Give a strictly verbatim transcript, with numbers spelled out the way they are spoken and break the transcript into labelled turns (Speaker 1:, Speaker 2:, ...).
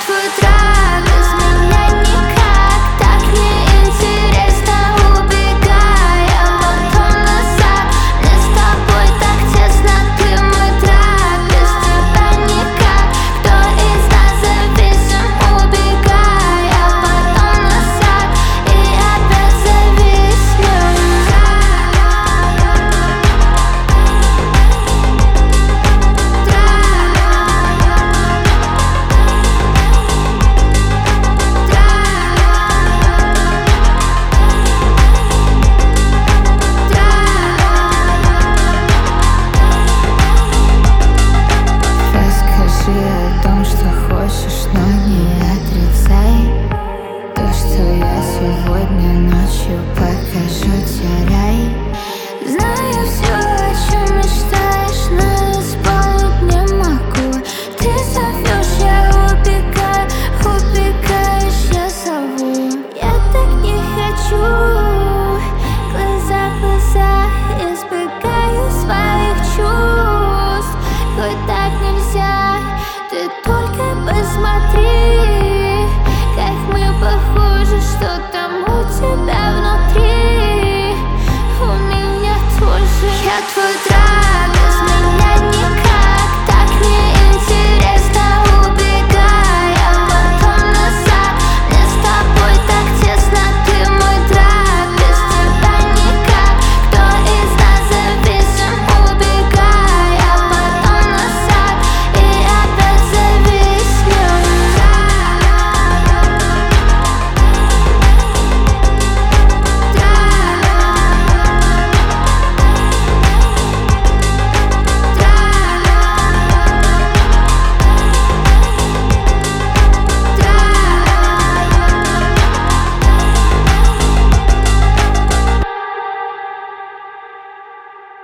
Speaker 1: твой трак, без меня никак. Так неинтересно, убегай, а потом назад. Мне с тобой так тесно, ты мой трак, без тебя никак. Кто из нас зависим, убегай, а потом назад. И опять зависнем. Расскажи о том, что хочешь, но не отрицай то, что я сегодня ночью покажу тебе рай. Знаю все, о чем мечтаешь, но исполнить не могу. Ты зовешь, я убегаю, убегаешь, я зову. Я так не хочу, глаза в глаза, избегаю своих чувств. Хоть так нельзя, ты только посмотри.